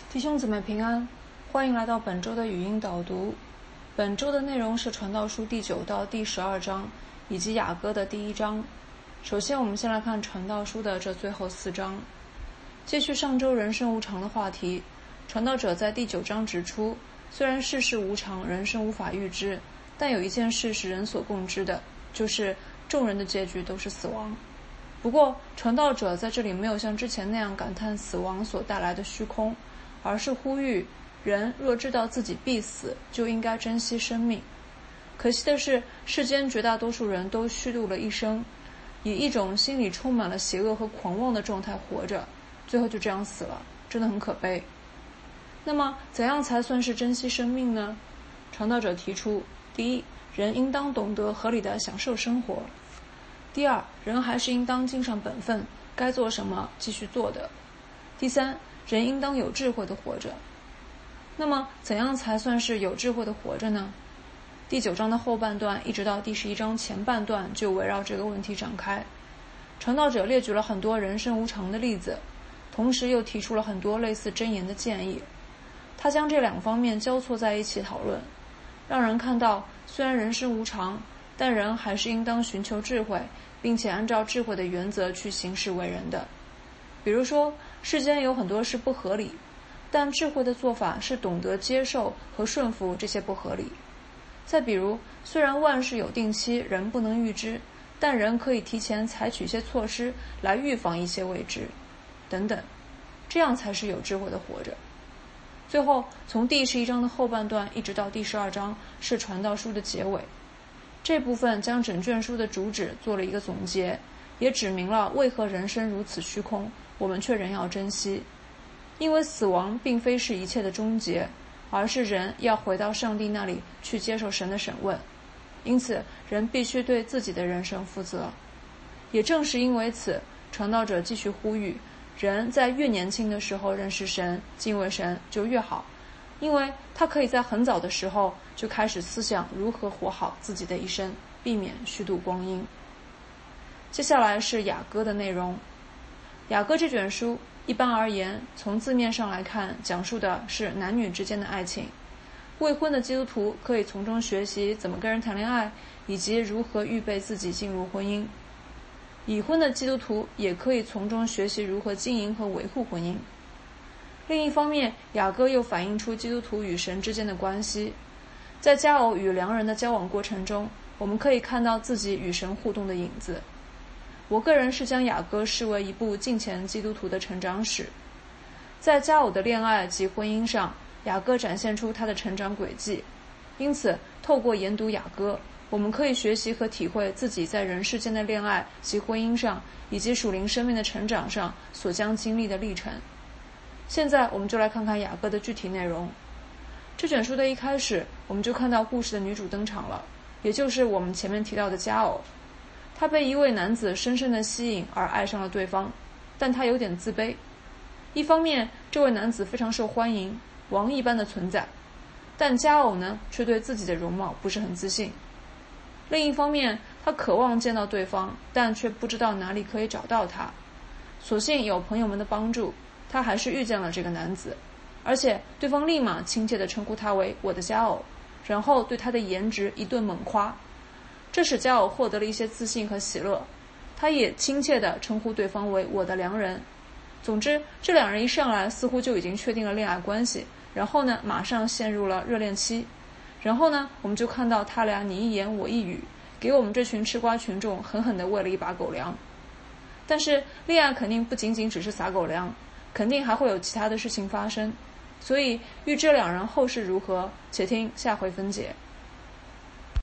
弟兄姊妹平安，欢迎来到本周的语音导读。本周的内容是传道书第9到第12章，以及雅歌的第1章。首先我们先来看传道书的这最后4章。接续上周人生无常的话题，传道者在第9章指出，虽然世事无常，人生无法预知，但有一件事是人所共知的，就是众人的结局都是死亡。不过传道者在这里没有像之前那样感叹死亡所带来的虚空，而是呼吁人若知道自己必死，就应该珍惜生命。可惜的是，世间绝大多数人都虚度了一生，以一种心里充满了邪恶和狂妄的状态活着，最后就这样死了，真的很可悲。那么怎样才算是珍惜生命呢？传道者提出，第一，人应当懂得合理的享受生活；第二，人还是应当尽上本分，该做什么继续做的；第三，人应当有智慧的活着。那么怎样才算是有智慧的活着呢？第9章的后半段一直到第11章前半段就围绕这个问题展开。传道者列举了很多人生无常的例子，同时又提出了很多类似箴言的建议。他将这2方面交错在一起讨论，让人看到虽然人生无常，但人还是应当寻求智慧，并且按照智慧的原则去行事为人的。比如说，世间有很多事不合理，但智慧的做法是懂得接受和顺服这些不合理。再比如，虽然万事有定期，人不能预知，但人可以提前采取一些措施来预防一些未知，等等，这样才是有智慧的活着。最后，从第11章的后半段一直到第12章是传道书的结尾，这部分将整卷书的主旨做了一个总结，也指明了为何人生如此虚空，我们却仍要珍惜。因为死亡并非是一切的终结，而是人要回到上帝那里去接受神的审问，因此人必须对自己的人生负责。也正是因为此，传道者继续呼吁人在越年轻的时候认识神、敬畏神就越好，因为他可以在很早的时候就开始思想如何活好自己的一生，避免虚度光阴。接下来是雅歌的内容。雅歌这卷书一般而言，从字面上来看，讲述的是男女之间的爱情。未婚的基督徒可以从中学习怎么跟人谈恋爱，以及如何预备自己进入婚姻。已婚的基督徒也可以从中学习如何经营和维护婚姻。另一方面，雅歌又反映出基督徒与神之间的关系。在佳偶与良人的交往过程中，我们可以看到自己与神互动的影子。我个人是将雅歌视为一部敬虔基督徒的成长史。在佳偶的恋爱及婚姻上，雅歌展现出他的成长轨迹。因此，透过研读雅歌，我们可以学习和体会自己在人世间的恋爱及婚姻上，以及属灵生命的成长上所将经历的历程。现在我们就来看看雅歌的具体内容。这卷书的一开始，我们就看到故事的女主登场了，也就是我们前面提到的佳偶。她被一位男子深深地吸引而爱上了对方，但她有点自卑。一方面，这位男子非常受欢迎，王一般的存在，但佳偶呢，却对自己的容貌不是很自信。另一方面，她渴望见到对方，但却不知道哪里可以找到他。所幸有朋友们的帮助，她还是遇见了这个男子，而且对方立马亲切地称呼他为我的佳偶，然后对他的颜值一顿猛夸。这使佳偶获得了一些自信和喜乐，他也亲切地称呼对方为我的良人。总之，这2人一上来似乎就已经确定了恋爱关系，然后呢，马上陷入了热恋期。然后呢，我们就看到他俩你一言我一语，给我们这群吃瓜群众狠狠地喂了一把狗粮。但是恋爱肯定不仅仅只是撒狗粮，肯定还会有其他的事情发生，所以欲知2人后事如何，且听下回分解。